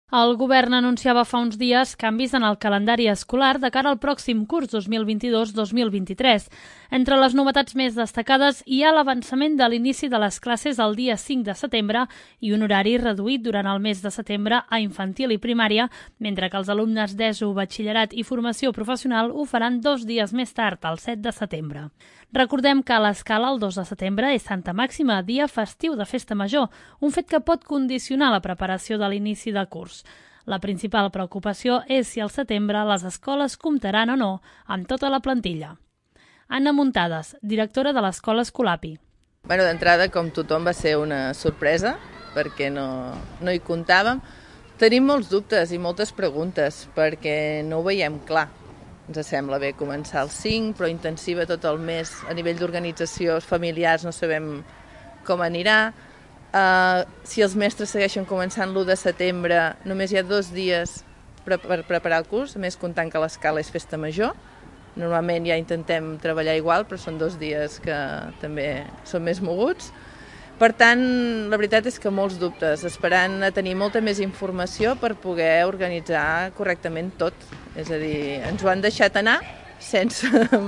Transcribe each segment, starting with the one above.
El govern anunciava fa uns dies canvis en el calendari escolar de cara al pròxim curs 2022-2023. Entre les novetats més destacades hi ha l'avançament de l'inici de les classes el dia 5 de setembre i un horari reduït durant el mes de setembre a infantil i primària, mentre que els alumnes d'ESO, batxillerat i formació professional ho faran 2 dies més tard, el 7 de setembre. Recordem que a l'escala el 2 de setembre és Santa Màxima, dia festiu de Festa Major, un fet que pot condicionar la preparació de l'inici de curs. La principal preocupació és si al setembre les escoles comptaran o no amb tota la plantilla. Anna Muntades, directora de l'Escola Escolapi. D'entrada, com tothom, va ser una sorpresa, perquè no hi comptàvem. Tenim molts dubtes i moltes preguntes, perquè no ho veiem clar. Ens sembla bé començar el 5, però intensiva tot el mes. A nivell d'organització familiars no sabem com anirà. Si els mestres segueixen començant l'1 de setembre, només hi ha 2 dies per preparar el curs, a més comptant que l'escala és Festa Major. Normalment ja intentem treballar igual, però són 2 dies que també són més moguts. Per tant, la veritat és que molts dubtes, esperant a tenir molta més informació per poder organitzar correctament tot. És a dir, ens ho han deixat anar sense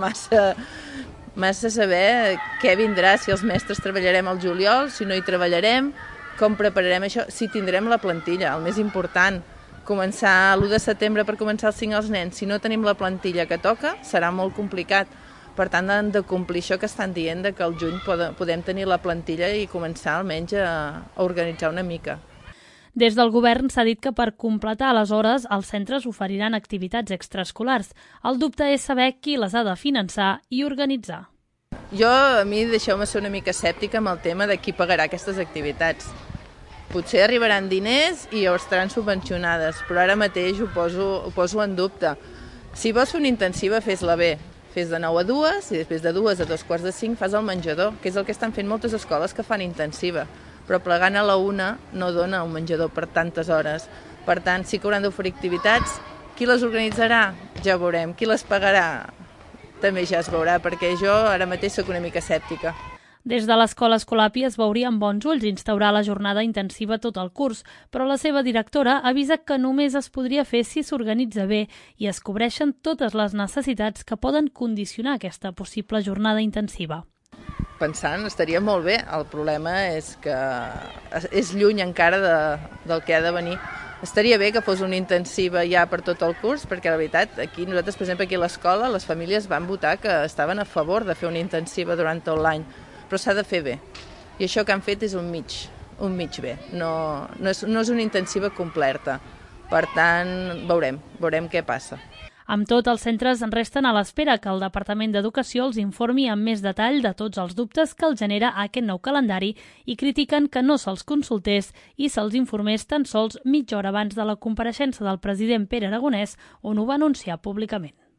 massa saber què vindrà, si els mestres treballarem al juliol, si no hi treballarem, com prepararem això, si tindrem la plantilla, el més important. Començar l'1 de setembre per començar el 5 als nens, si no tenim la plantilla que toca, serà molt complicat. Per tant, han de complir això que estan dient, que al juny podem tenir la plantilla i començar almenys a organitzar una mica. Des del govern s'ha dit que per completar les hores els centres oferiran activitats extraescolars. El dubte és saber qui les ha de finançar i organitzar. A mi deixeu-me ser una mica escèptica amb el tema de qui pagarà aquestes activitats. Potser arribaran diners i estaran subvencionades, però ara mateix ho poso en dubte. Si vols fer una intensiva, fes-la bé. Fes de 9 a 2 i després de 2 a 2:45 fas el menjador, que és el que estan fent moltes escoles que fan intensiva. Però plegant a la 1 no dona un menjador per tantes hores. Per tant, sí que hauran d'oferir activitats. Qui les organitzarà? Ja veurem. Qui les pagarà? També ja es veurà, perquè jo ara mateix soc una mica escèptica. Des de l'Escola Escolapi es veuria amb bons ulls instaurar la jornada intensiva tot el curs, però la seva directora avisa que només es podria fer si s'organitza bé i es cobreixen totes les necessitats que poden condicionar aquesta possible jornada intensiva. Pensant, estaria molt bé. El problema és que és lluny encara del que ha de venir. Estaria bé que fos una intensiva ja per tot el curs, perquè la veritat, nosaltres, per exemple, aquí a l'escola, les famílies van votar que estaven a favor de fer una intensiva durant tot l'any, però s'ha de fer bé. I això que han fet és un mig bé. No és una intensiva completa. Per tant, veurem què passa. Amb tot, els centres resten a l'espera que el Departament d'Educació els informi amb més detall de tots els dubtes que els genera aquest nou calendari i critiquen que no se'ls consultés i se'ls informés tan sols mitja hora abans de la compareixença del president Pere Aragonès, on ho va anunciar públicament.